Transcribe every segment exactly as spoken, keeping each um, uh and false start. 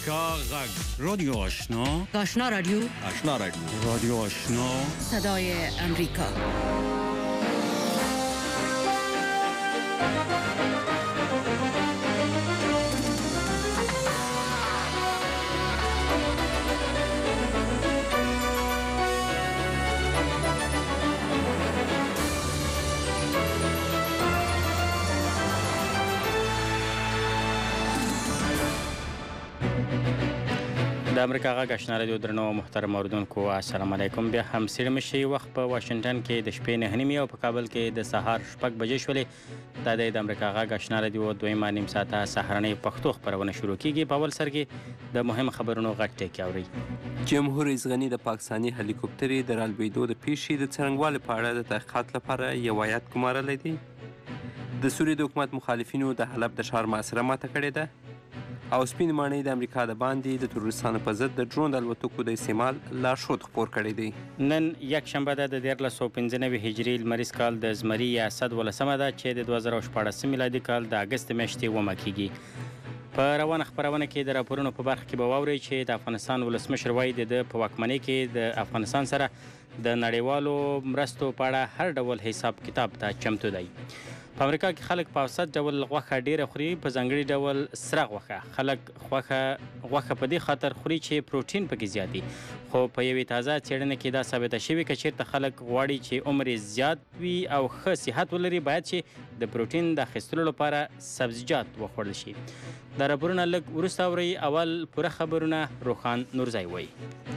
امریکا غږ رادیو آشنا آشنا رادیو آشنا رادیو رادیو آشنا صدای امریکا. د امریکا غږ آشنا رادیو درنو محترم اوریدونکو السلام علیکم. بیا هم سیر مشي وخت په واشنگټن کې د شپې نه نیمه او په کابل کې د سهار شپږ بجې شولې. دا د امریکا غږ آشنا رادیو دویمه نیم ساعته سهارنۍ پښتو خبرونه شروع کیږي. په اول سر کې د مهم خبرونو غټ ټکی اوري. جمهور رئیس غني د پاکستاني هلیکوپټرې د رالوېدو د پیښې د څرنګوالي په اړه د تحقیقات لپاره یو هیات ګمارلی دی. د سوریې د حکومت مخالفینو د حلب د ښار محاصره ماته کړې ده او سپین ماڼۍ د امریکا د باندې د تروریستانو په ضد د ډرون د الوتکو د استعمال لارښود خپور کړی دی. نن یک شنبه ده د دیارلس سوه پنځه نوي هجري لمریز کال د زمري یا صد ولسمه ده چې د دوه زره شپاړسم میلادي کال د اګست میاشتې اومه کیږي. په روانه خپرونه کې د راپورونو په برخه کې به واورئ چې د افغانستان ولسمشر وایي د په واکمنۍ کې د افغانستان سره د نړیوالو مرستو په اړه هر ډول حساب کتاب ته چمتو دی. په امریکا کې خلک په اوسط ډول غوښه ډیره خوري، په ځانګړي ډول سره غوښه. خلک غوښه غوښه په دې خاطر خوري چې پروټین پکې زیات دي، خو په یوې تازه څېړنه کې دا ثابته شوې که چېرته خلک غواړي چې عمر یې زیات وي او ښه صحت ولري باید چې د پروټین د اخیستلو لپاره سبزیجات وخوړل شي. دا راپورونه لږ وروسته اورئ. اول پوره خبرونه روښان نورزی وایي.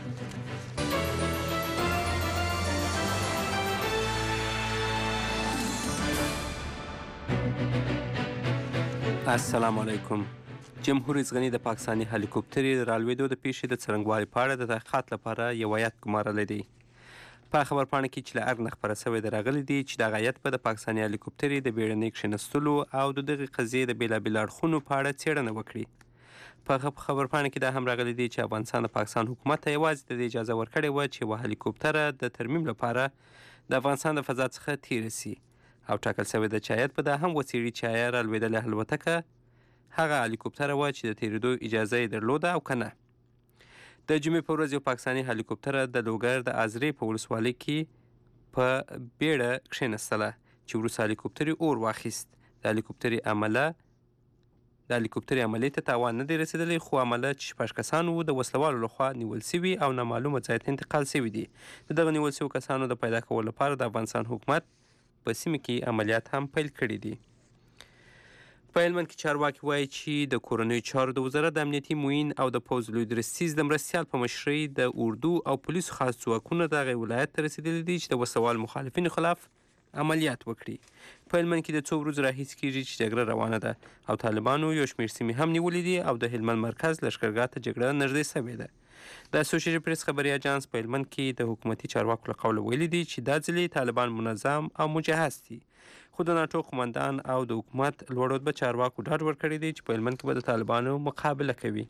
السلام علیکم. جمهور رئیس غني د پاکستاني هلیکوپټرې د رالوېدو د پیښې د څرنګوالي په اړه د تحقیقات لپاره یو هیات ګمارلی دی. په خبرپاڼه کې چې له ارګ نه خپره شوې ده راغلی دی چې دغه هیات به د پاکستاني هلیکوپټرې د بیړنۍ کښېنستلو او د دغې قضیې د بېلابېلو اړخونو په اړه څېړنه وکړي. په خبرپاڼه کې دا هم راغلی دی چې افغانستان د پاکستان حکومت ته یوازې د دې اجازه ورکړې وه چې یوه هلیکوپټره د ترمیم لپاره د افغانستان د فضا څخه تېره سي او ټاکل شوې ده چې هیات به دا هم وڅېړي چې آیا رالوېدلې الوتکه هغه هلیکوپټره وه چې د تېرېدو اجازه یې درلوده او که نه. د جمعې په ورځ یو پاکستاني هلیکوپټره د لوګر د ازرې په ولسوالۍ کې په بیړه کښېنستله چې وروسته هلیکوپټرې اور واخیست. د هلیکوپټرې عمله د هلیکوپټرې عملې ته تاوان نه دی رسېدلی، خو عمله چې شپږ کسان وو د وسلوالو لخوا نیول سوي او نامعلومه ځای ته انتقال سوي دي. د دغه نیول سوي کسانو د پیدا کولو لپاره د افغانستان حکومت په سیمه کې عملیات هم پیل کړي دي. په هلمند کې چارواکي وایي چې د کورنیو چارو د وزارت د امنیتي معین او د پوځ لوی درستیز د مرستیال په مشرۍ د اردو او پولیسو خاص ځواکونه دغه ولایت ته رسېدلي دي چې د وسوال مخالفینو خلاف عملیات وکړي. په هلمند کې د څو ورځو راهیسې کېږي چې جګړه روانه ده او طالبانو یو شمېر سیمې هم نیولې دي او د هلمند مرکز لښکرګاه ته جګړه نږدې سوې ده. د اسوسییټډ پریس خبري اجانس په هلمند کې د حکومتي چارواکو له قوله ویلي دي چې دا ځلې طالبان منظم او مجهز دي، خو د ناټو قمندان او د حکومت لوړ رتبه چارواکو ډاډ ورکړی دی چې په هلمند کې به د طالبانو مقابله کوي.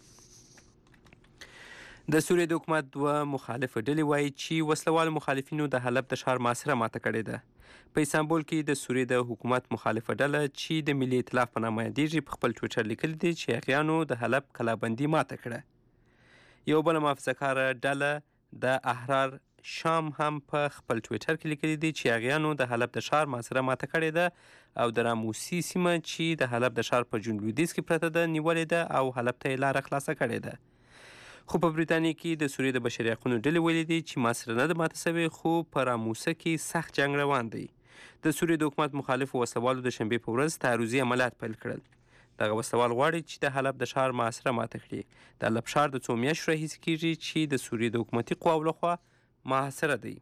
د سوریې د حکومت دوه مخالفه ډلې وایي چې وسلوالو مخالفینو د حلب د ښار محاصره ماته کړې ده. په استانبول کې د سوریې د حکومت مخالفه ډله چې د ملي ائتلاف په نامه یادېږي په خپل ټویټر لیکلي دي چې هغیانو د حلب کلابندي ماته کړه. یو بله محافظه کاره ډله د احرار شام هم په خپل ټویټر کې لیکلي دي چې هغیانو د حلب د ښار محاصره ماته کړې ده او د راموسي سیمه چې د حلب د ښار په جنوب لویدیځ کې پرته ده نیولې ده او حلب ته یې لاره خلاصه کړې ده. خو په بریتانیا کې د سوریې د بشري حقونو ډلې ویلي دي چې محاصره نه ده ماته سوې، خو په راموسه کې سخت جنګ روان دی. د سوریې د حکومت مخالفو وسلوالو د شنبې په ورځ تعرضي عملیات پیل کړل. دغه وسلوال غواړي چې د حلب د ښار محاصره ماته کړي. د حلب ښار د څو میاشتو راهیسې کېږي چې د سوریې د حکومتي قواو لخوا محاصره دی.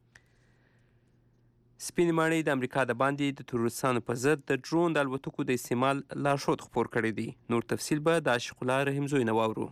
سپین ماڼۍ د امریکا د باندې د تروریستانو په ضد د ډرون د الوتکو د استعمال لارښود خپور کړی دی. نور تفصیل به د عاشق الله رحیمزوی نه واورو.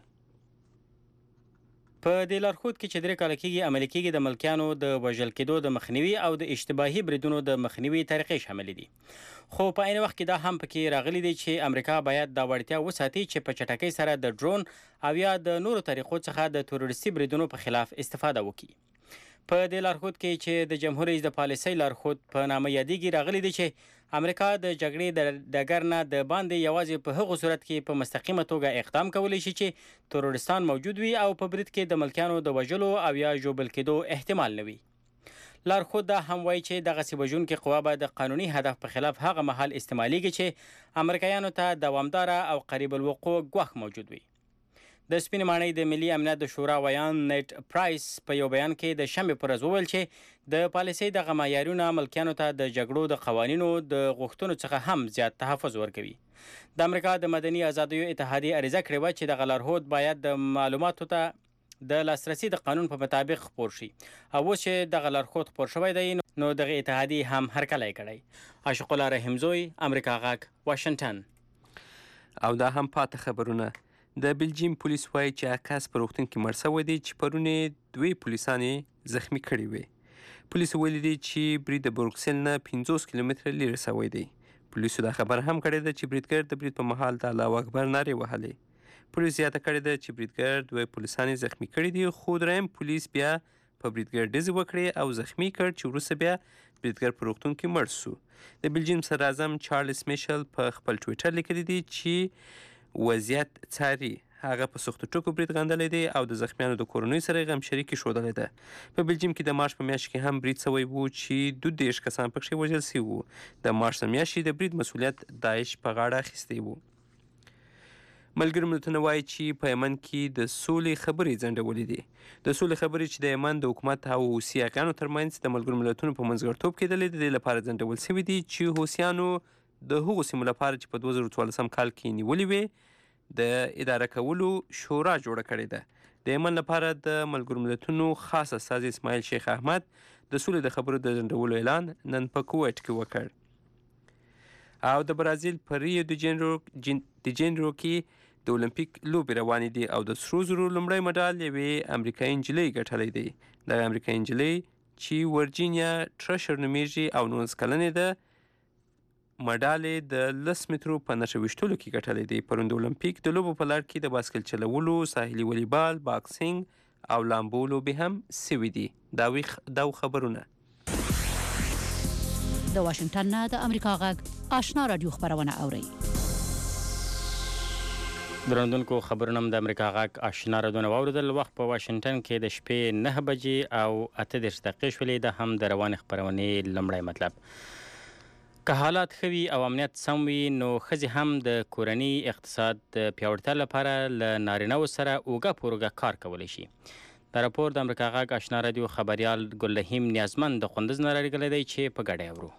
په دې لارښود کې چې درې کاله کېږي عملي کېږي د ملکیانو د وژل کېدو د مخنیوي او د اشتباهي بریدونو د مخنیوي طریقې شاملې دي. خو په عین وخت کې دا هم پکې راغلی دی چې امریکا باید دا وړتیا وساتي چې په چټکۍ سره د ډرون او یا د نورو طریقو څخه د تروریستي بریدونو په خلاف استفاده وکړي. په دې لارښود کې چې د جمهور رئیس د پالیسۍ لارښود په نامه یادېږي راغلی دی چې امریکا د جګړې د ډګر نه د باندې یوازې په هغو صورت کې په مستقیمه توګه اقدام کولی شي چې تروریستان موجود وي او په برید کې د ملکیانو د وژلو او یا ژوبل کېدو احتمال نه وي. لارښود دا هم وایي چې دغسې وژونکې قوه به د قانوني هدف په خلاف هغه مهال استعمالیږي چې امریکایانو ته دوامداره او قریب الوقوع ګواښ موجود وي. د سپینې ماڼۍ د ملي امنیت د شورا ویان نیټ پرایس په یو بیان کې د شنبې پر ورځ وویل چې د پالیسۍ دغه معیارونه ملکیانو ته د جګړو د قوانینو د غوښتنو څخه هم زیات تحفظ ورکوي. د امریکا د مدني ازادیو اتحادیې عریضه کړې وه چې دغه لارښود باید د معلوماتو ته د لاسرسي د قانون په مطابق خپور شي او اوس چې دغه لارښود خپور شوی دی نو دغه اتحادیې هم هرکلی کړی. عاشق الله رحیمزوی، امریکا غږ، واشنګټن. او دا هم پاته خبرونه. د بلجیم پولیس وایي چې هغه کس په روغتون کې مړ شوی دی چې پرون یې دوی پولیسان یې زخمي کړي وې. پولیسو ویلي دي چې برید د بروکسل نه پنځوس کیلومتره لیرې شوی دی. پولیسو دا خبر هم کړې ده چې بریدګر د برید په مهال د الله اکبر نارې وهلې. پولیس زیاته کړې ده چې بریدګر دوی پولیسان یې زخمي کړي دي، خو دریم پولیس بیا په بریدګر ډزې وکړې او زخمي کړ چې وروسته بیا بریدګر په روغتون کې مړ شو. د بلجیم صدراعظم چارلز میشل په خپل ټویټر لیکلي دي چې وضعیت څاري. هغه په سختو ټکو برید غندلی دی او د زخمیانو د کورنیو سره یې غمشریکي ښودلې ده. په بلجیم کې د مارچ په میاشت کې هم برید شوی و چې دوه دېرش کسان پکښې وژل شوي وو. د مارچ د میاشتې د برید مسؤلیت داعش په غاړه اخیستی و. ملګري ملتونه وایي چې په یمن کې د سولې خبرې ځنډولې دي. د سولې خبرې چې د یمن د حکومت او حوثیانو ترمنځ د ملګرو ملتونو په منځګړیتوب کېدلې د دې لپاره ځنډول شوي دي چې حوثیانو د هغو سیمو لپاره چې په دوه زره څوارلسم کال کې نیولې وې د اداره کولو شورا جوړه کړې ده. د یمن لپاره د ملګرو ملتونو خاص استازي اسماعیل شیخ احمد د سولې د خبرو د ځنډولو اعلان نن په کویټ کې وکړ. او د برازیل په ریو د جنیرو د جنیرو کې د اولمپیک لوبې روانې دي او د سرو زرو لومړی مډال یوې امریکایي نجلۍ ګټلی دی. دغه امریکایي نجلۍ چې ورجینیا ټرشر نومیږي او نولس کلنې ده، مډال د لس مترو په نښه ویشتلو کې ګټلی دی. پرون د اولمپیک د لوبو په لړ کې د بایسکل چلولو، ساحلي والیبال، باکسینګ او لامبو لوبې هم سوي دي. دا وی دا خبرونه. د واشنګټن نه د امریکا غږ آشنا رادیو خبرونه اوري. درنوونکو خبرونه د امریکا غږ آشنا رادیو واوریدل. وخت په واشنګټن کې د شپې نه بجې او اته دېرش دقیقې شولې. د هم د روانې خبرونې لومړی مطلب. که حالات ښه وي او امنیت سم وي نو ښځې هم د کورني اقتصاد د پیاوړتیا لپاره له نارینهو سره اوږه په اوږه کار کولی شي. دا راپور د امریکا غږ آشنا رادیو خبریال ګلرحیم نیازمند د کندز نه رالیږلی دی چې په ګډه اورو.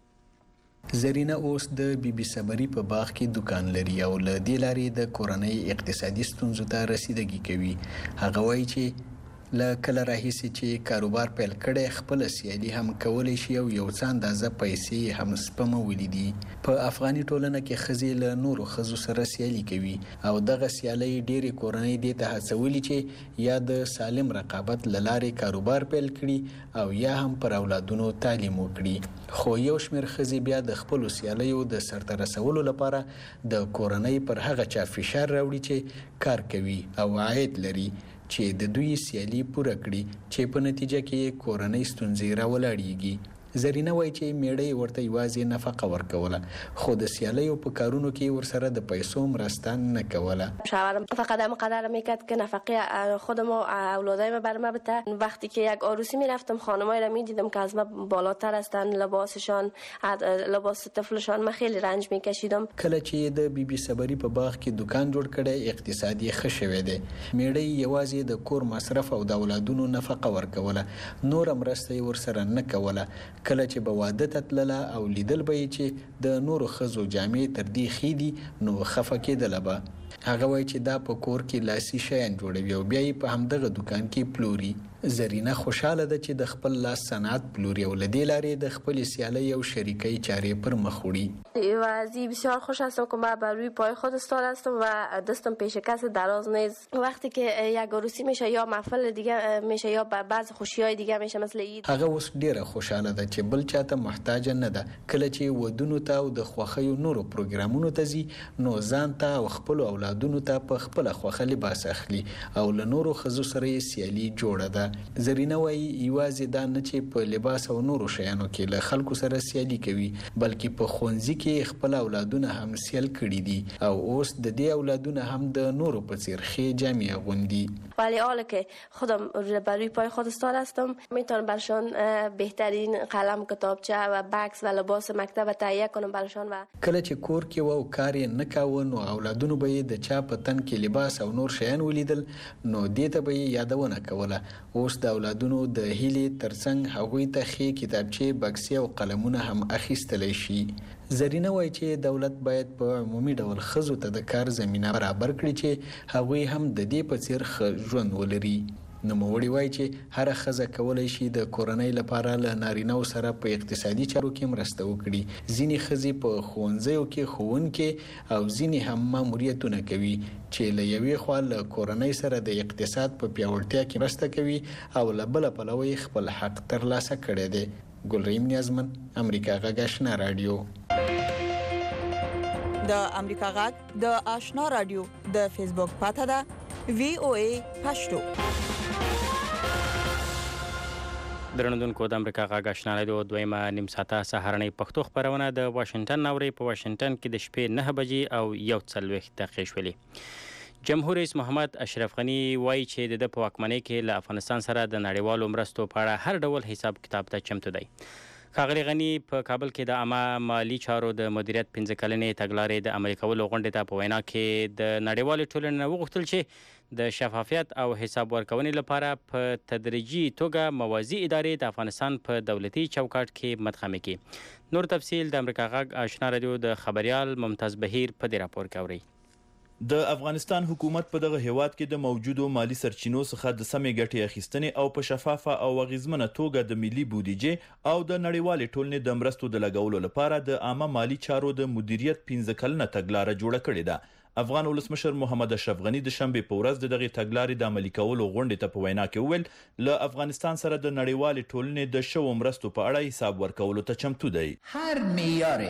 زرینه اوس د بی بي صبري په باغ کې دکان لري او له دې لارې د کورنۍ اقتصادي ستونزو ته رسیدګي کوي. هغه وایي چې له کله راهیسې چې کاروبار پیل کړی خپله سیالي هم کولی شي او یو څه اندازه پیسې هم سپمولي دي. په افغاني ټولنه کې ښځې له نورو ښځو سره سیالي کوي او دغه سیالۍ ډېرې کورنۍ دې ته هڅولي چې یا د سالم رقابت له لارې کاروبار پیل کړي او یا هم پر اولادونو تعلیم وکړي. خو یو شمېر ښځې بیا د خپلو سیالیو د سرته رسولو لپاره د کورنۍ پر هغه چا فشار راوړي چې کار کوي او عاید لري چې د دوی سیالي پوره کړي، چې په نتیجه کې کورنۍ ستونزې راولاړیږي. زرینه وایي چې میړه ورته یوازې نفقه ورکوله خو د سیالیو په کارونو کې ورسره د پیسو مرسته نه کوله. شوهرم فقط هم قدر میکرد که نفقه خودم و اولادایم بر ما بده. وقتی که یک عروسی میرفتم خانمایی را میدیدم که از ما بالاتر هستن، لباسشان لباس طفلشان ما خیلی رنج میکشیدم. کله چې د بی بي صبري په باغ کې دکان جوړ کړي اقتصادي ښه شوی دی. میړه یوازې د کور مصرف او د اولادونو نفقه ورکوله، نور مرسته ورسره نه کوله. کله چې به واده ته تلله او لیدل به یې چې د نورو ښځو جامې تر دې ښې دي نو خفه کېدله به. هغه وایي چې دا په کور کې لاسي شیان جوړوي او بیا یې په همدغه دکان کې پلوري. زرینه خوشحاله ده چې د خپل لاس صنعت پلوري او له دې لارې د خپل سیالۍ او شریکۍ چارې پر مخ وړي. و از این بسیار خوش هستم که من بر روی پای خود ایستاده هستم و دستم پیش کس دراز نیست. وقتی که یک عروسی میشه یا محفل دیگه میشه یا بعض خوشی‌های دیگه میشه مثل عید. هغه اوس ډیره خوشاله ده چې بل چاته محتاج نه ده. کله چې ودونو ته او د خوښیو نورو پروګرامونو ته ځي نو ځان ته او خپل اولادونو ته په خپل خوخه لباس اخلي او له نورو خزو سره سیالي جوړه ده. زرینه وایي یوازې دا نه چې په لباس او نورو شیانو کې له خلکو سره سیالي کوي بلکې په ښوونځي کې خپل اولادونه هم سیال کړي دي او اوس د دې اولادونه هم د نورو په څیر ښې جامې اغوندي. ولی حالا که خودم بر روی پای خود استاد هستم میتونم برشان بهترین قلم کتابچه و بکس و لباس مکتب تهیه کنم برشان. و کله چې کور کې و او کار یې نه کاوه نو اولادونو به یې د چا په تن کې لباس او نور شیان ولیدل نو دې ته به یې یادونه کوله. اوس د اولادونو د هیلې ترڅنګ هغوی ته ښې کتابچې بکسې او قلمونه هم اخیستلی شي. زرینه وایي چې دولت باید په عمومي ډول ښځو ته د کار زمینه برابر کړي چې هغوی هم د دې په څیر ښه ژوند ولري. نوموړي وایي چې هره ښځه کولی شي د کورنۍ لپاره له نارینه‌و سره په اقتصادي چارو کې مرسته وکړي. ځینې ښځې په ښوونځیو کې ښوونکې او ځینې هم ماموریتونه کوي چې له یوې خوا له کورنۍ سره د اقتصاد په پیاوړتیا کې مرسته کوي او له بله پلوه یې خپل حق ترلاسه کړی دی. ګلریم نیازمن، امریکا غږ آشنا رادیو. د امریکا غږ د آشنا رادیو د فیسبوک پاڼه ده وی او ای پښتو. درنوونکو د امریکا غږ آشنا رادیو دویمه نیم ساعته سهارنۍ پښتو خبرونه د واشنگټن نوري په واشنگټن کې د شپې نه بجې او یو څلوېښت دقیقې شولې. جمهور رئیس محمد اشرف غنی وایي چې د په واکمنۍ کې له افغانستان سره د نړیوالو مرستو په اړه هر ډول حساب کتاب ته چمتو دی. ښاغلي غنی په کابل کې د عامه مالي چارو د مدیریت پنځه کلنې تګلارې د عملي کولو غونډې ته په وینا کې د نړیوالې ټولنې نه وغوښتل چې د شفافیت او حساب ورکونې لپاره په تدریجي توګه موازي ادارې د افغانستان په دولتي چوکاټ کې مدغمې کړي. نور تفصیل د امریکا غږ آشنا رادیو د خبريال ممتاز بهیر په دې راپور کې اوري. د افغانستان حکومت په دغه هیواد کې د موجودو مالی سرچینو څخه د سمې ګټې اخیستنې او په شفافه او اغیزمنه توګه د ملي بودیجې او د نړیوالې ټولنې د مرستو د لګولو لپاره د عامه مالی چارو د مدیریت پنځه کلنه تګلارې جوړه کړې ده. افغان ولسمشر محمد اشرف غنی د شنبه په ورځ د دغه تګلارې د عملي کولو غونډې ته په وینا کې وویل له افغانستان سره د نړیوالې ټولنې د شوو مرستو په اړه حساب ورکولو ته چمتو دی. هر معیار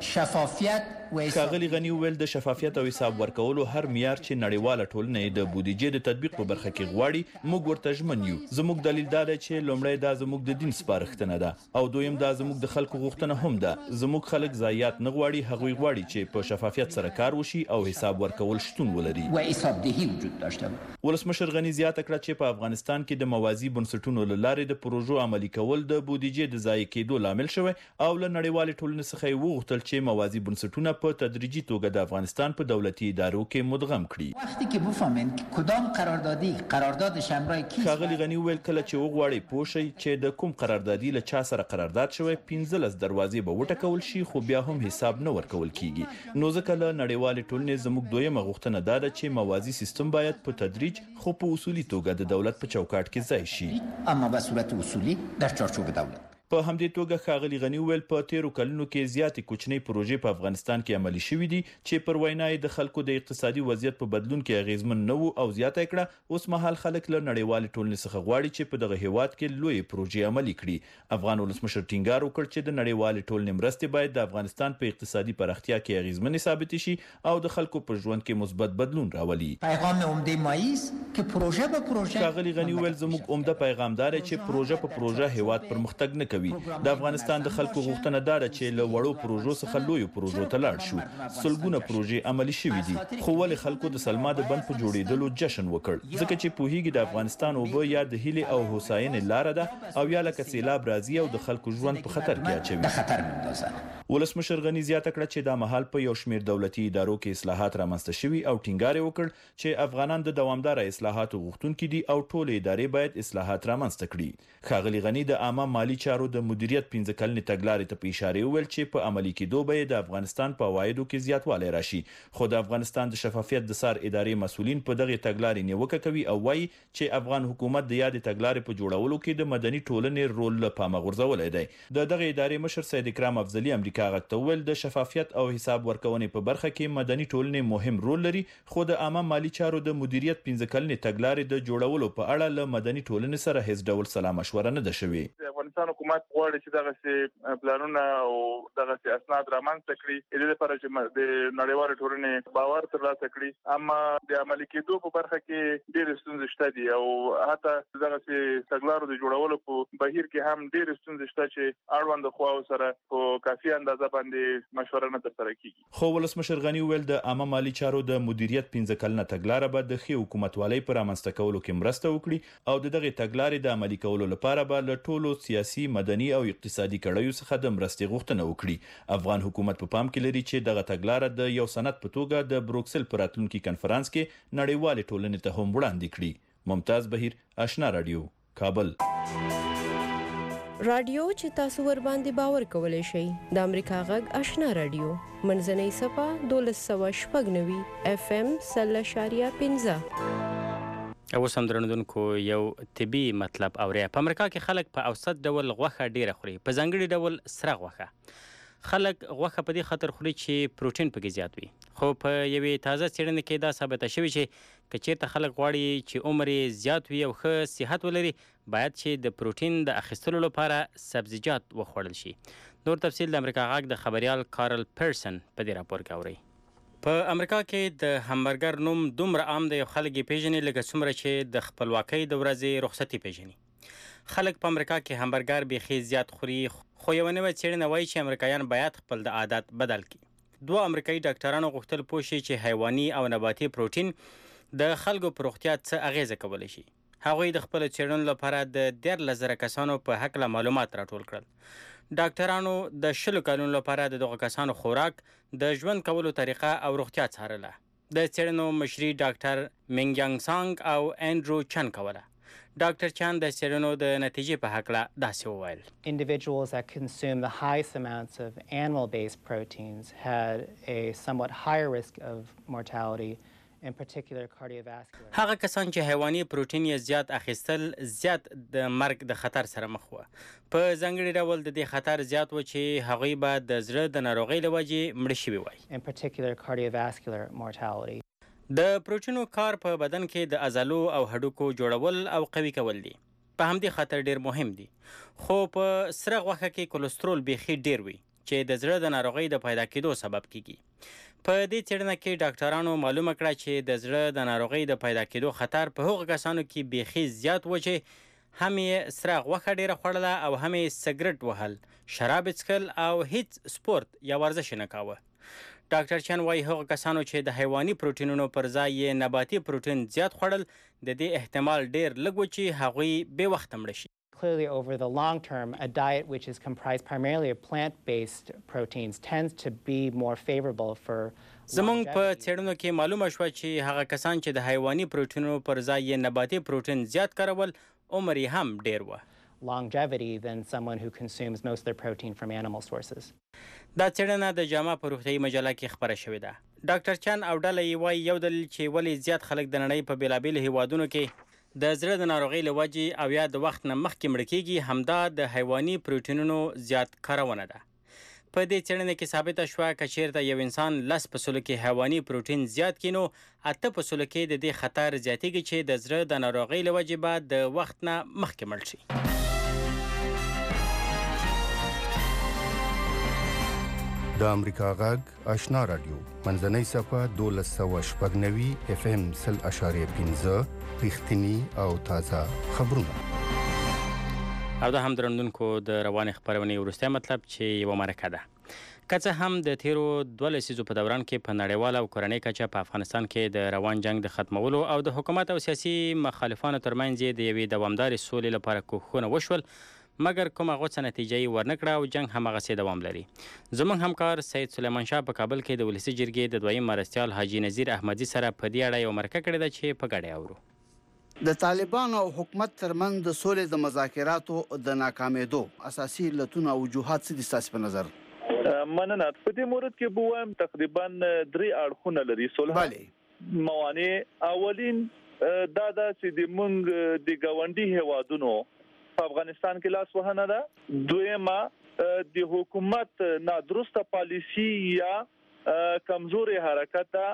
شفافیت ښاغلي غنی وویل د شفافیت او حساب ورکولو هر معیار چې نړیواله ټولنه د بودیجې د تطبیق په برخه کې غواړي موږ ورته ژمن یو. زموږ دلیل دا دی چې لومړی دا زموږ د دین سپارښتنه ده او دویم دا زموږ د خلکو غوښتنه هم ده. زموږ خلک ضایعات نه غواړي، هغوی غواړي چې په شفافیت سره کار وشي او حساب ورکول شتون ولري. و حسابدهی وجود داشته. ولسمشر غنی زیاته کړه چې په افغانستان کې د موازی بنسټونو له لارې د پروژو عملي کول د بودیجې د ضایع کېدو لامل شوی او له نړیوالې ټولنې څخه یې وغوښتل چې موازی بنسټونه په تدریجي توګه د افغانستان په دولتي ادارو کې مدغم کړي. وقتی که بفهمین کدام قراردادی قراردادش همراه کیست. ښاغلي غنی ویل کله چې وغواړي پوه شي چې د کوم قراردادي له چا سره قرارداد شوی پنځلس دروازې به وټکول شي خو بیا هم حساب نه ورکول کیږي. نو ځکه له نړیوالې ټولنې زموږ دویمه غوښتنه دا ده چې موازی سیستم باید په تدریج خو په اصولي توګه د دولت په چوکاټ کې ځای شي، اما به صورت اصولی در چارچوب دولت. په همدې توګه ښاغلي غنی ویل په تیرو کلونو کې زیاتې کوچنۍ پروژې په افغانستان کې عملي شوې دي چې پر وینا یې د خلکو د اقتصادي وضعیت په بدلون کې اغیزمن نه وو او زیاته کړه اوس مهال خلک له نړیوالې ټولنې څخه غواړي چې په دغه هیواد کې لوی پروژې عملي کړي. افغان ولسمشر ټینګار وکړ چې د نړیوالې ټولنې مرستې باید د افغانستان په اقتصادي پراختیا کې اغیزمن ثابت شي او د خلکو په ژوند کې مثبت بدلون راولي. پیغام عمده ما است که پروژه به پروژه. ښاغلي غنی ویل زموږ عمده پیغام دا دی چې پروژه په پروژه هیواد پرمختګ نه کوي. د افغانستان د خلکو غوښتنه دا ده چې له وړو پروژو څخه لویو پروژو ته لاړ شو. سلګونه پروژې عملي شوې دي خو ولې خلکو د سلما د بند په جوړېدلو جشن وکړ ځکه چې پوهیږي د افغانستان اوبه یا د هیلې او هوساینې لاره ده او یا لکه سیلاب راځي او د خلکو ژوند په خطر کې اچوي. د خطر مندازه. ولسمشر غنی زیاته کړه چې دا مهال په یو شمېر دولتي ادارو کې اصلاحات رامنځته شوي او ټینګار وکړ چې افغانان د دوامدار اصلاحاتو غوښتونکي دي او ټول ادارې باید اصلاحات رامنځته کړي. ښاغلي غنی د عامه مالی چارو د مدیریت پنځه کلنې تګلارې ته په اشاره وویل چې په عملي کېدو به د افغانستان په عوایدو کې زیاتوالی راشي خو د افغانستان د شفافیت د سار ادارې مسؤلین په دغه تګلارې نیوکه کوي او وایي چې افغان حکومت د یاد تګلارې په جوړولو کې د مدني ټولنې رول له پامه غورځولی دی. د دغه ادارې مشر سید اکرام افضلي امریکا غږ ته وویل د شفافیت او حساب ورکونې په برخه کې مدني ټولنې مهم رول لري خو د عامه مالی چارو د مدیریت پنځه کلنې تګلارې د جوړولو په اړه له مدني ټولنې سره هیڅ ډول سلا مشوره نه ده شوې. افغانستان حکومت غواړي چې دغه پلانونه او دغه اسناد رامنځته کړي د دې لپاره چې د نړیوال ټولنې باور ترلاسه کړي. اما د عملي کېدو په برخه کې ډېر ستونزې شته دي او حتی دغه تګلارو د جوړولو په بهیر کې هم ډېر ستونزې شته چې اړوند خواو سره په کافي اندازه باندې مشوره نه ترسره کیږي. خو ولسمشر غنی ویل د عامه مالی چارو د مدیریت پنځه کلنه تګلارې به د ښې حکومتوالۍ پر رامنځته کولو کې مرسته وکړي او د دغه تګلارې د عملي کولو لپاره به له ټولو سیاسي، مدني او اقتصادي کړیو څخه د مرستې غوښتنه وکړي. افغان حکومت په پام کې لري چې دغه تګلارې د یو سند په توګه د بروکسل پر راتلونکي کنفرانس کې نړیوال ټولنې ته هم وړاندې کړي. ممتاز بهیر، آشنا رادیو، کابل. رادیو چې تاسو ور باندې باور کولای شئ د امریکا غږ آشنا رادیو منځنۍ صفه دولس سوه شپږ نوي اف ام سل اشاریه پنځه. اوس هم درنودونکو یو طبي مطلب اوري. په امریکا کې خلک په اوسط ډول غوښه ډیره خوري، په ځانګړي ډول سره غوښه. خلک غوښه په دې خاطر خوري چې پروتین پکې زیات وي. خو په یوې تازه څېړنې کې دا ثابته شوي چې که چېرته خلک غواړي چې عمر یې زیات وي او ښه صحت ولري، باید چې د پروتین د اخیستلو لپاره سبزیجات وخوړل شي. نور تفصیل د امریکا غږ د خبریال کارل پیرسن په دې راپور کې اورئ. په امریکا کې د همبرګر نوم دومره عام دی او خلک یې پیژني لکه څومره چې د خپلواکۍ د ورځې رخصتي پیژني. خلک په امریکا کې همبرګر بیخي زیات خوري، خو یوه نوې څېړنه وایي چې امریکایان باید خپل د عادت بدل کړي. دوه امریکایي ډاکټرانو غوښتل پوه شي چې حیواني او نباتي پروتین د خلکو په روغتیا څه اغیزه کولی شي. هغوی د خپلو څېړنو لپاره د دیارلس زره کسانو په هکله معلومات راټول کړل. ډاکټرانو د شلو کلونو لپاره د دغو کسانو خوراک، د ژوند کولو طریقه او روغتیا څارله. د څېړنو مشري ډاکټر مینګ سانګ او انډرو چن کوله. ډاکټر چان د څېړنو د نتیجې په هکله داسې وویل. Individuals that consume the highest amounts of animal-based proteins had a somewhat higher risk of mortality, in particular cardiovascular. هغه کسان چې حیواني پروتین یې زیات اخیستل، زیات د مرګ د خطر سره مخ وو. په ځانګړي ډول د دې خطر زیات و چې هغوی به د زړه د ناروغۍ له وجې مړه شوي وای. In particular cardiovascular mortality. د پروتینو کار په بدن کې د عضلو او هډوکو جوړول او قوي کول دي. په همدې خاطر ډیر مهم دي. خو په سره غوښه کې کولېسترول بیخي ډیر وي چې د زړه د ناروغۍ د پیدا کېدو سبب کیږي. په دې څېړنه کې ډاکټرانو معلومه کړه چې د زړه د ناروغۍ د پیدا کېدو خطر په هغو کسانو کې بیخي زیات و چې هم یې سره غوښه ډیره خوړله او هم یې سګرټ وهل، شراب څښل او هیڅ سپورت یا ورزش نه کاوه. ډاکټر چن وايي هغو کسانو چې د حیواني پروتینونو پر ځای یې نباتي پروتین زیات خوړل، د دې احتمال ډیر لږ و چې هغوی بې وخته مړه شي. Clearly, over the long term, a diet which is comprised primarily of plant-based proteins tends to be more favorable for زمونږ په څېړنو کې معلومه شوه چې هغه کسان چې د حیواني پروتینونو پر ځای یې نباتي پروتین زیات کارول، عمر یې هم ډیر و. longevity than someone who consumes most of their protein from animal sources. دا څېړنه د جامع په روغتیایي مجله کې خپره شوې ده. ډاکټر چن او ډله یې وایي یو دلیل چې ولې زیات خلک د نړۍ په بېلابېلو هیوادونو کې د زړه د ناروغۍ له وجې او یا د وخت نه مخکې مړه کېږي، همدا د حیواني پروتینونو زیات کارونه ده. په دې څېړنه کې ثابته شوه که چېرته یو انسان لس په سلو کې حیواني پروتین زیات کړي نو اته په سلو کې د دې خطر زیاتېږي چې د زړه د ناروغۍ له وجې به د وخت نه مخکې مړ شي. د امریکا غږ آشنا رادیو منځنۍ صفه دولس سوه شپږ نوي اف ام سل اشاریه پنځه رښتیني او تازه خبرونه. او دا هم درنونکو د روانې خپرونې وروستی مطلب چې یوه مرکه ده. که څه هم د تیرو دوه لسیزو په دوران کې په نړیواله او کورنۍ کچه په افغانستان کې د روان جنگ د ختمولو او د حکومت او سیاسي مخالفانو ترمنځ یې د یوې دوامدارې سولې لپاره کوښښونه وشول، مګر کومه غوڅه نتیجه یې ورنه کړه او جنګ هماغسې دوام لري. زموږ همکار سید سلیمان شاه په کابل کې د ولسي جرګې د دویم مرستیال حاجي نذیر احمدي سره په دې اړه یوه مرکه کړې ده چې په ګډه اورو. د طالبانو او حکومت ترمنځ د سولې د مذاکراتو د ناکامېدو اساسي علتونه او وجوهات څه دي ستاسو په نظر؟ مننه. په دې مورد کې به وایم تقریبا درې اړخونه لري صلح موانع. اولین دا ده چې د موږ د ګاونډي هیوادونو په افغانستان کې لاس وهنه ده. دویمه د حکومت نادرسته پالیسی یا کمزوري حرکت ده.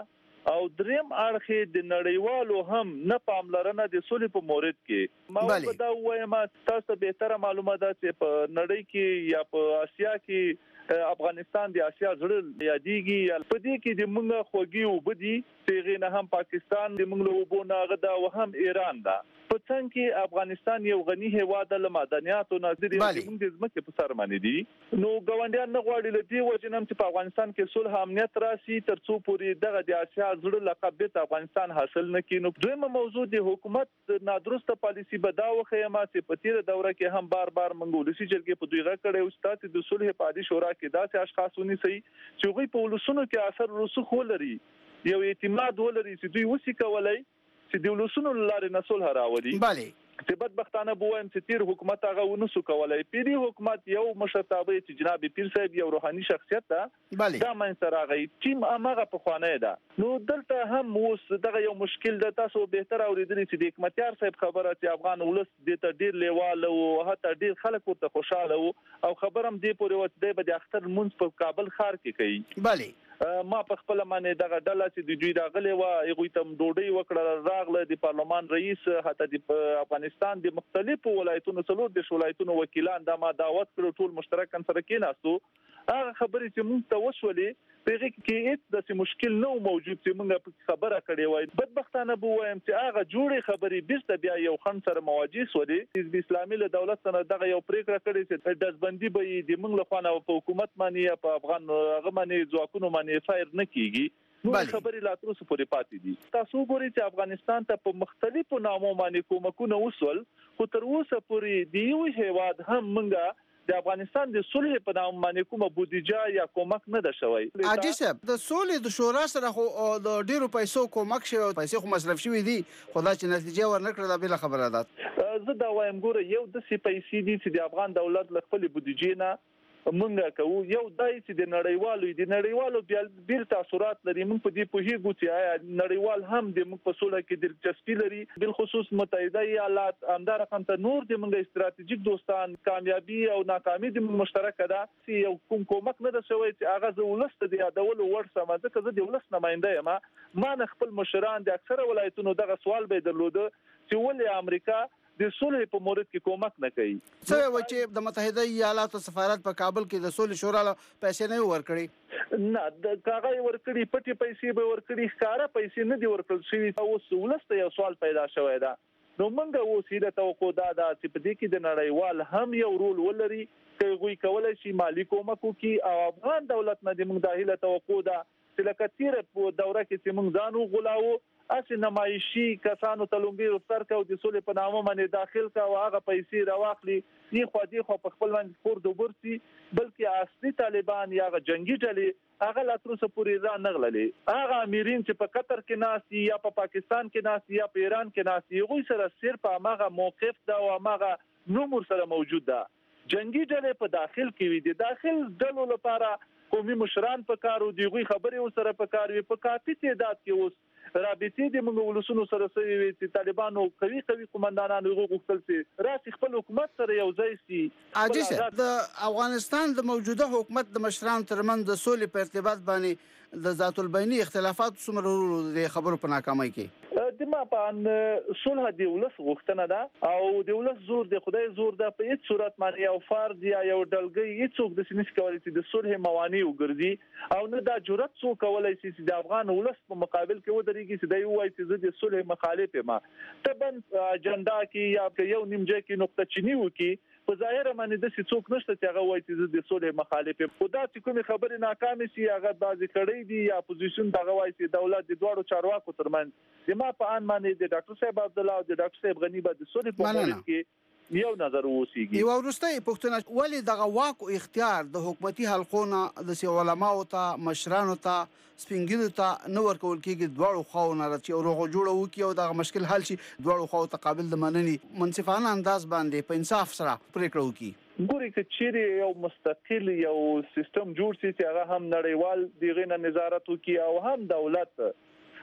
او دریم اړخ د نړیوالو هم نه پاملرنه د سولې په مورد کې ما په دا وایم تاسو به تر معلومه ده چې په نړۍ کې یا په آسیا کې افغانستان د آسیا زړه یادېږي په دې کې د موږ خوږی وبدي چې نه هم پاکستان د موږ له وبونه غدا او هم ایران ده په څنګه کې افغانستان یو غني هیواد له معدنیاتو نظر یې موږ د ځمکې په سر باندې دي نو ګاونډیان نه غواړي له دې وجنم چې په افغانستان کې صلح امنیت راشي ترڅو پورې دغه د آسیا زړه لقب د افغانستان حاصل نکړي نو دویمه موضوع د حکومت نادرسته پالیسی بداوه خیمه چې په تیر دوره کې هم بار بار منګولسي جرګې په دویغه کړي او ستاسو د صلح پادي شورا کې داسې اشخاصونی سي چې غوي په ولسونو کې اثر رسوخ ولري یو اعتماد ولري چې دوی وسی کولای چې د ولسونو لارې نه صلح راوړي bale چې بدبختانه بویم چې تیر حکومت هغه ونسو کولای پیری حکومت یو مشرتابه چې جناب پیر صاحب یو روحاني شخصیت ده دا من سره غي ټیم امغه په خوانه ده نو دلته هم اوس دغه یو مشکل ده تاسو به تر اوریدلی چې د حکمتیار صاحب خبره چې افغان ولس د ته ډیر لیواله او حتی ډیر خلک ورته خوشاله او خبرم دی پورې وته به د اختر مونږ په کابل ښار کې کوي bale ما په خپل باندې دغه ډله چې د دوی راغلي و هغه ته ډوډۍ وکړه راغله د پارلمان رئیس حتی د افغانستان د مختلفو ولایتونو څلور د ولایتونو وکیلان د ما دعوت کړو ټول مشترک سره کېناستو هغه خبرې چې موږ ته وشولې په کې هیڅ د مشکل نه موجود چې موږ خبره کړې وای بدبختانه بو وایم چې هغه جوړې خبرې بیرته بیا یو خن سره مواجه سولې د اسلامي له دولت سره دغه یو پریکړه کړې چې دزبندي به د موږ له خوانه په حکومت باندې په افغان هغه باندې ځواکونو باندې فایر نه کیږي نو خبرې لا تر اوسه پورې پاتې دي تاسو ګورئ چې افغانستان ته په مختلفو نامو باندې کومکونه وسول خو تر اوسه پورې دی یو هیواد هم موږ د افغانستان د صلح په نام باندې کومه بودیجه یا کومک نه ده شوی اجي صاحب د صلح د شورا سره خو د ډیرو پیسو کومک شوی پیسې خو مصرف شوی دي خدای چې نتیجه ورنکړه دا بل خبره ده زه دا وایم ګوره یو د سی پیسې دي چې د افغان دولت له خپل بودیجې نه مونږه کوو یو دای چې د نړیوالو د نړیوالو بیل تاثیرات لري موږ په دې په هیڅ چې نړیوال هم د موږ په صلح کې دلچسپي لري بل خصوص متحده ایالات همدار رقم ته نور د موږ استراتیژیک دوستان کامیابی او ناکامي د مشترکه ده چې یو کوم کومک نه ده شوی چې هغه د ولست د یادول ور سم ځکه زه د ولست نماینده یم ما نه خپل مشران د اکثره ولایتونو دغه سوال به درلوده چې ولې امریکا د صلح په مورد کې کومک نه کوي څه و چې د متحده ایالاتو سفارت په کابل کې د صلح شورا پیسې نه ورکړي نه د کاغذ ورکړي پټي پیسې به ورکړي ښکارا پیسې نه دی ورکړل شوی او ولست یو سوال پیدا شوی دا نو موږ وسیله توقع دا ده چې په دې کې د نړیوال هم یو رول ولري چې غوي کولای شي مالی کومک وکړي او افغان دولت نه د موږ داخله توقع ده چې لکه تیر په دوره کې چې موږ ځانو غلاو اسی نمایشي کسانو تلونګي رفتار کو د صلح په نامه باندې داخل کا او هغه پیسې راواخلي دی خو دی خو په خپل باندې خور دوبرسي بلکې اصلي طالبان یا جنگي ډلې هغه لا تر اوسه پورې ځان نغللې هغه امیرین چې په قطر کې ناسي یا په پاکستان کې ناسي یا په ایران کې ناسي هغه سره صرف هغه موقف دا او هغه نومور سره موجود ده جنگي ډلې په داخل کې وي د داخل ډلو لپاره قومي مشران په کارو دی غوي خبرې وسره په کار وي په کافي تعداد کې اوس رابطې د موږ ولسونو سره سوي وي چې طالبانو قوي قوي قومندانانو غوښتل چې راځي خپل حکومت سره یو ځای شي اجي د افغانستان د موجوده حکومت د مشران ترمن د سولې په ارتباط باندې د ذات البینی اختلافات څومره د خبرو په ناکامۍ کې د ما په صلح دی ولس غوښتنه ده او د ولس زور د خدای زور ده په هیڅ صورت باندې یو فرد یا یو ډلګي هیڅوک د سینس کولای چې د صلح موانع وګرځي او نه دا جرأت څوک کولای شي چې د افغان ولس په مقابل کې ودرېږي چې دی وایي چې زه د صلح مخالف یم تبن اجنډا کې یا یو نیمجه کې نقطه چینی وکي په ظاهر باندې د څوک نشته چې هغه وایي چې د صلح مخالف یم خدا چې کومه خبره ناکامه شي هغه بازي کړی دی یا اپوزیشن دغه وایي چې دولت د دوړو چارواکو ترمنځ د ما په ان باندې د ډاکټر صاحب عبد الله او د ډاکټر صاحب غنی به د صلح په اړه کې یو نظر ووسیږي یو ورسته پښتنه ولې دغه واک او اختیار د حکومتي حلقونو د سی علماء ته مشرانو ته سپینګیدو ته نو ورکول کېږي دواړو خواونه چې ورغه جوړو کی او دغه مشکل حل شي دواړو خواو تقابل د منني منصفانه انداز باندې په انصاف سره پریکړه وکړي ګوري چې چیرې یو مستقل یو سیستم جوړ شي چې هغه هم نړیوال دغه نه نظارت وکړي او هم دولت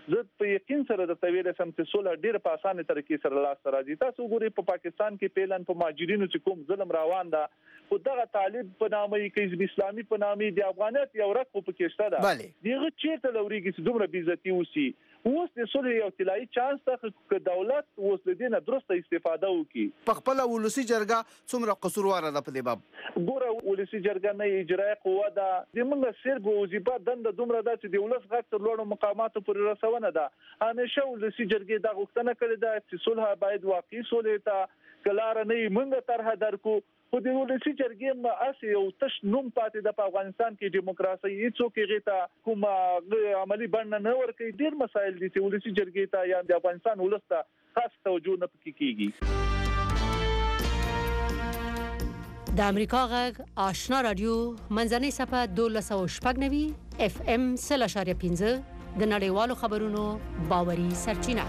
زه په یقین سره درته ویلی سم چې سوله ډېره په اسانه طریقې سره لاسته راځي. تاسو وګورئ په پاکستان کې پیلن په مهاجرینو چې کوم ظلم روان ده، خو دغه طالب په نامه کې حزب اسلامي په نامه د افغانیت یو رق په کې شته ده. دغه چیرته لوريږي چې دومره بې عزتي وشي. اوس د سولې یو طلایي چانس ته چې دولت اوس له دې نه درسته استفاده وکړي. په خپله ولسي جرګه څومره قصورواره ده په دې باب؟ ګوره ولسي جرګه نه اجرایي قوه ده، زموږ صرف وظیفه دنده دومره ده چې د ولس غږ تر لوړو مقاماتو پورې رسونه ده. همیشه ولسي جرګې دا غوښتنه کړې ده چې صلح باید واقعي صلح ته که لاره نه وي موږ طرحه درکو. خو د ولسي جرګې هسې یو تش نوم پاتې ده په افغانستان کې. ډیموکراسي هېڅوک هغې ته کومه عملي بڼه نه ورکوي. ډېر مسایل دي چې ولسي جرګې ته یا د افغانستان ولس ته خاص توجه نه پکې کېږي. د امریکا غږ آشنا رادیو منځنۍ صفحه دولس سوه شپږ نوي اف ام سل اشاریه پنځه د نړیوالو خبرونو باوري سرچینه.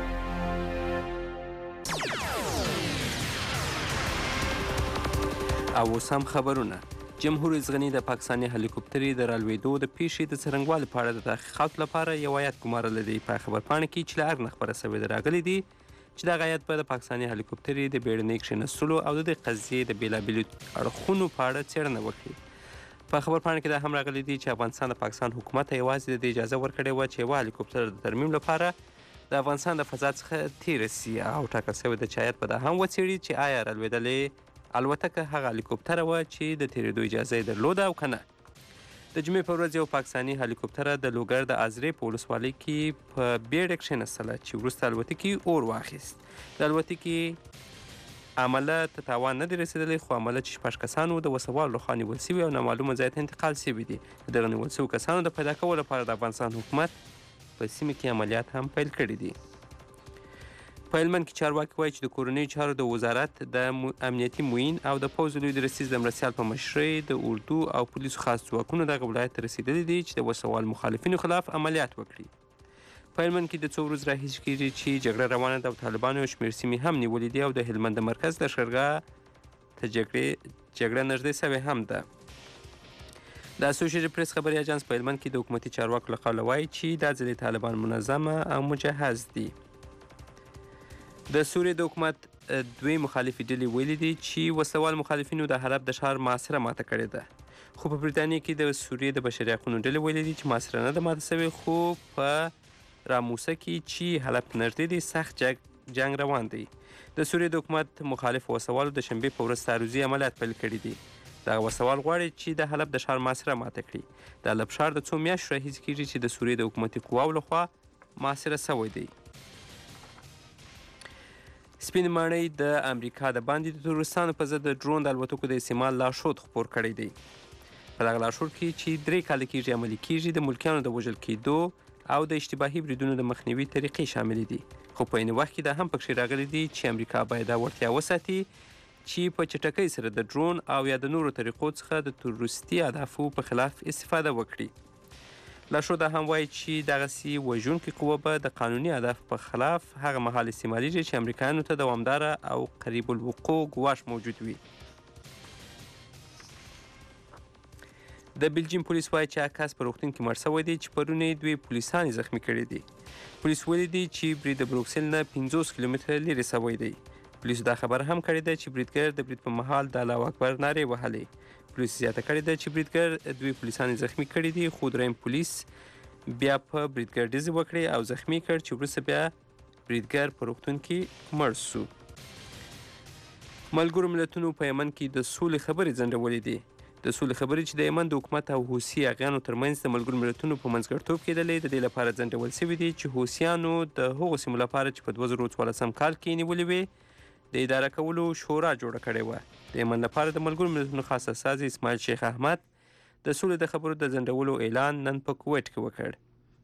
او اوس هم خبرونه. جمهور رئیس غني د پاکستاني هلیکوپترې د رالوېدو د پیښې د څرنګوالي په اړه د تحقیقاتو لپاره یو هیات ګمارلی دی. په خبرپاڼه کې چې له ارګ نه خپره شوې ده راغلي دي چې دغه هیات به د پاکستاني هلیکوپترې د بیړنۍ کښېنستلو او د دې قضیې د بېلابېلو اړخونو په اړه څېړنه وکړي. په خبرپاڼه کې دا هم راغلي دي چې افغانستان د پاکستان حکومت ته یوازې د دې اجازه ورکړې وه چې یوه هلیکوپتر د ترمیم لپاره د افغانستان د فضا څخه تېره سي، او ټاکل شوې ده چې هیات به دا هم وڅېړي چې آیا رالوېدلې الوتکه هغه هلیکوپتره وه چې د تېرېدو اجازه یې درلوده او که نه. د جمعې په ورځ یو پاکستاني هلیکوپتره د لوګر د ازرې په ولسوالۍ کې په بیړه کښېنستله چې وروسته الوتکې اور واخیست. د الوتکې عمله ته تاوان نه دی رسېدلی، خو عمله چې شپږ کسان وو د وسوالو لخوا نیول سوي او نامعلومه ځای ته انتقال سوي دي. د دغه نیول سوو کسانو د پیدا کولو لپاره د افغانستان حکومت په سیمه کې عملیات هم پیل کړي دي. په هلمند کې چارواکي وایي چې د کورنیو چارو د وزارت د امنیتي معین او د پوځ لوی درستیز د مرستیال په مشرۍ د اردو او پولیسو خاص ځواکونو دغه ولایت ته رسېدلي دي چې د وسوال مخالفینو خلاف عملیات وکړي. په هلمند کې د څو ورځو راهیسې کېږي چې جګړه روانه ده او طالبانو یو شمېر سیمې هم نیولې دي او د هلمند د مرکز لښکرګاه ته جګړې جګړه نږدې سوې هم ده. د اسوسییټډ پریس خبري اژانس په هلمند کې د حکومتي چارواکو له قوله وایي چې دا ځل طالبان منظمه او مجهز دي. د سوریې د حکومت دوی مخالفې ډلې ویلي دي چې وسوال مخالفینو د حلب د ښار محاصره ماته کړې ده. خو په بریتانیا کې د سوریې د بشري حقونو ډلې ویلي دي چې محاصره نه ده ماته سوې، خو په راموسه کې چې حلب ته نږدې دی سخت جنګ روان دی. د سوریې د حکومت مخالف وسوالو د شنبې په ورځ تعرضي عملیات پیل کړي دي. دغه وسوال غواړي چې د حلب د ښار محاصره ماته کړي. د حلب ښار د څو میاشتو راهیسې کېږي چې د سوریې د حکومتي قواو لخوا محاصره سوی دی. سپین ماڼۍ د امریکا د باندې د تورستانو په ضد د ډرون د الوتکو د استعمال لارښود خپور کړی دی. په دغه لارښود کې چې درې کاله کېږي عملي کېږي د ملکیانو د وژل کېدو او د اشتباهي بریدونو د مخنیوي طریقې شاملې دي. خو په عین وخت کې دا هم پکښې راغلي دي چې امریکا باید دا وړتیا وساتي چې په چټکۍ سره د ډرون او یا د نورو طریقو څخه د تروریستي اهدافو په خلاف استفاده وکړي. لارښود هم وایي چې دغسې وژونکې قوه به د قانوني اهدافو په خلاف هغه مهال استعمالیږي چې امریکایانو ته دوامداره او قریب الوقوع ګواښ موجود وي. د بلجیم پولیس وایي چې هغه کس په روغتون کې مړ شوی دی چې پرون یې دوی پولیسان زخمي کړي دي. پولیس ویلي دي چې برید د بروکسل نه پنځوس کیلومتره لرې شوی دی. پولیسو دا خبره هم کړې ده چې بریدګر د برید په مهال د الله اکبر نارې وهلې. پولیس زیاته کړې ده چې بریدګر دوی پولیسان زخمي کړي دي، خو دریم پولیس بیا په بریدګر ډزې وکړې او زخمي کړ چې وروسته بیا بریدګر په روغتون کې مړ سو. ملګرو ملتونو په یمن کې د سولې خبرې ځنډولې دي. د سولې خبرې چې د یمن د حکومت او حوثي اغیانو ترمنځ د ملګرو ملتونو په منځګړیتوب کېدلې د دې لپاره ځنډول شوي دي چې حوثیانو د هغو سیمو لپاره چې په دوه زره څوارلسم کال کې نیولې وې د اداره کولو شورا جوړه کړې وه. د یمن لپاره د ملګرو ملتونو خاص استازی اسماعیل شیخ احمد د سولې د خبرو د ځنډولو اعلان نن په کویټ کې وکړ.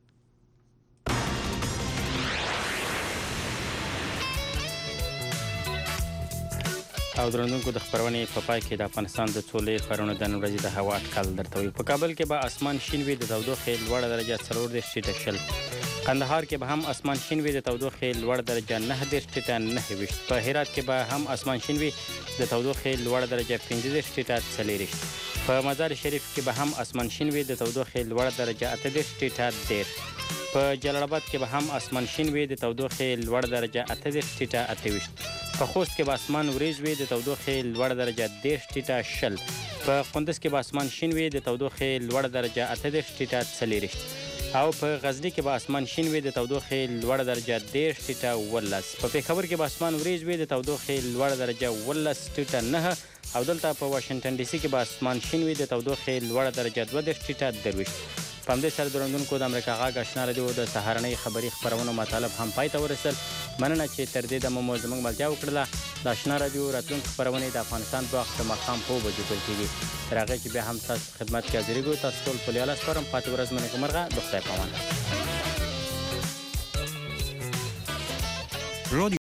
او درنونکو د خبرونې په پای کې د افغانستان د څو لویو ښارونو د نن ورځې د هوا اټکل درته وي. په کابل کې به اسمان شین وي، د تودوخې لوړه درجه څلور دېرش ټیټه شل. قندهار کې به هم اسمان شین وي، د تودوخې لوړه درجه نهه دېرش ټیټه نهه ویشت. په هرات کې به هم اسمان شین وي، د تودوخې لوړه درجه پنځه دېرش ټیټه څلېرویشت. په مزار شریف کې به هم اسمان شین وي، د تودوخې لوړه درجه اته دېرش ټیټه دېرش. په جلال آباد کې به هم اسمان شین وي د تودوخې لوړ درجه اته دېرش ټیټه اته ویشت. په خوست کې به اسمان وریځ وي د تودوخې لوړ درجه دېرش ټیټه شل. په کندز کې به اسمان شین وي د تودوخې لوړ درجه اته دېرش ټیټه څلېرویشت. او په غزني کې به اسمان شین وي د تودوخې لوړ درجه دېرش ټیټه اوولس. په پېښور کې به اسمان وریځ وي د تودوخې لوړ درجه اوولس ټیټه نهه. او دلته په واشنګټن ډي سي کې به اسمان شین وي د تودوخې لوړ درجه دوه دېرش ټیټه درویشت. په همدې سره درنونکو د امریکا غږ آشنا راډیو د سهارنۍ خبري خپرونو مطالب هم پای ته ورسېدل. مننه چې تر دې دمه مو زموږ ملتیا وکړله. د آشنا راډیو راتلونکې خپرونې د افغانستان په وخت د ماښام په اووه بجو پیل کېږي. تر هغې چې بیا هم ستاسو په خدمت کې حاضرېږو. تاسو ټول په لیاله سپارم. پاتې ورځ مو نیکمرغه. د خدای په امان.